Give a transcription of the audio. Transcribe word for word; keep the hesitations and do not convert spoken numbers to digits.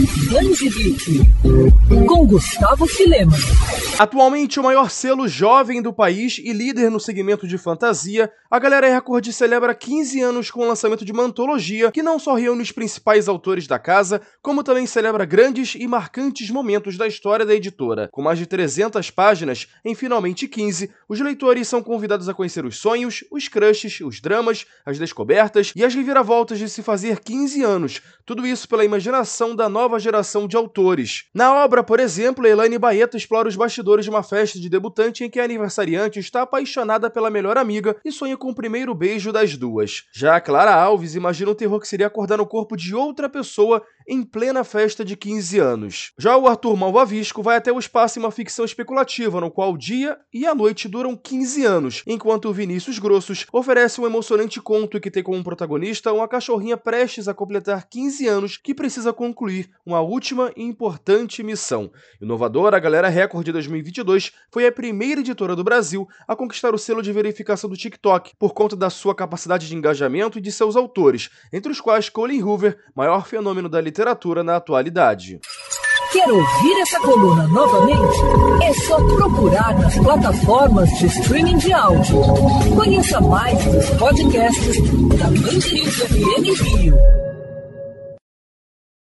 Angelique, com Gustavo Filema. Atualmente o maior selo jovem do país e líder no segmento de fantasia, a Galera Record celebra quinze anos com o lançamento de uma antologia que não só reúne os principais autores da casa, como também celebra grandes e marcantes momentos da história da editora. Com mais de trezentas páginas, em Finalmente quinze, os leitores são convidados a conhecer os sonhos, os crushes, os dramas, as descobertas e as reviravoltas de se fazer quinze anos, tudo isso pela imaginação da nova geração de autores. Na obra, por exemplo, Elaine Baeta explora os bastidores de uma festa de debutante em que a aniversariante está apaixonada pela melhor amiga e sonha com o primeiro beijo das duas. Já a Clara Alves imagina o terror que seria acordar no corpo de outra pessoa em plena festa de quinze anos. Já o Arthur Malvavisco vai até o espaço em uma ficção especulativa, no qual o dia e a noite duram quinze anos, enquanto o Vinícius Grossos oferece um emocionante conto que tem como protagonista uma cachorrinha prestes a completar quinze anos que precisa concluir uma última e importante missão. Inovadora, a Galera Record de dois mil e vinte e dois foi a primeira editora do Brasil a conquistar o selo de verificação do TikTok, por conta da sua capacidade de engajamento e de seus autores, entre os quais Colin Hoover, maior fenômeno da literatura na atualidade. Quer ouvir essa coluna novamente? É só procurar nas plataformas de streaming de áudio. Conheça mais dos podcasts da Band News F M Rio.